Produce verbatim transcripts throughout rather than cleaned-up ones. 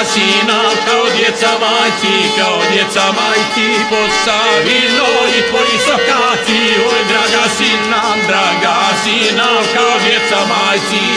sina, kao djeca majci, kao djeca majci, Posavino i tvoji sokaci, oj draga sina, draga sina, kao djeca majci.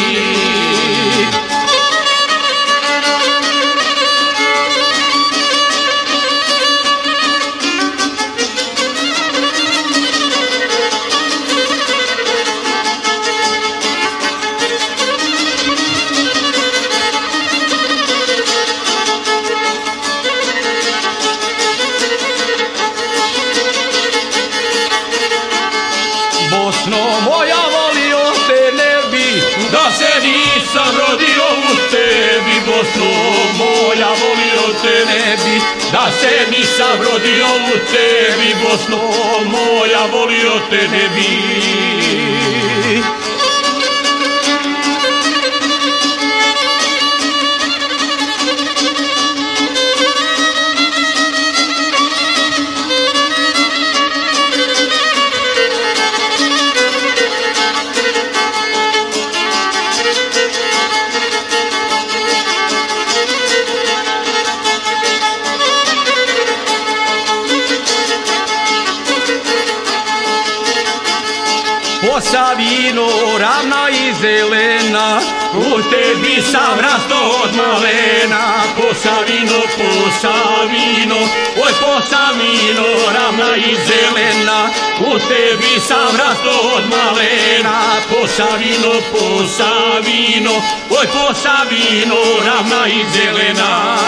Bosno moja, volio te ne bi, da se nisam rodio u tebi. Bosno moja, volio te ne bi, da se nisam rodio u tebi. Bosno moja, volio te ne bi. Posavino, ravna i zelena, u tebi sam rasto od malena. Posavino, Posavino, oj Posavino, ravna i zelena, u tebi sam rasto od malena. Posavino, Posavino, oj Posavino, ravna i zelena.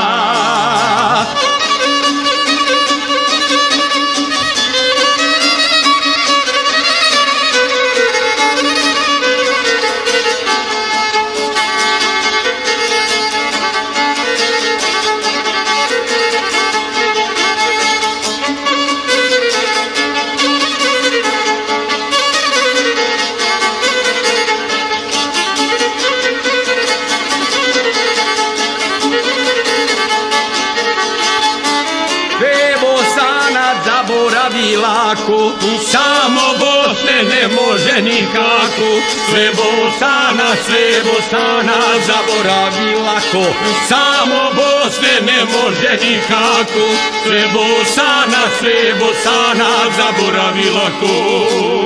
Zaboravi lako, samo Bosne ne može nikako. Sve Bosana, sve Bosana zaboravi lako, samo Bosne ne može nikako. Sve Bosana, sve Bosana zaboravi lako.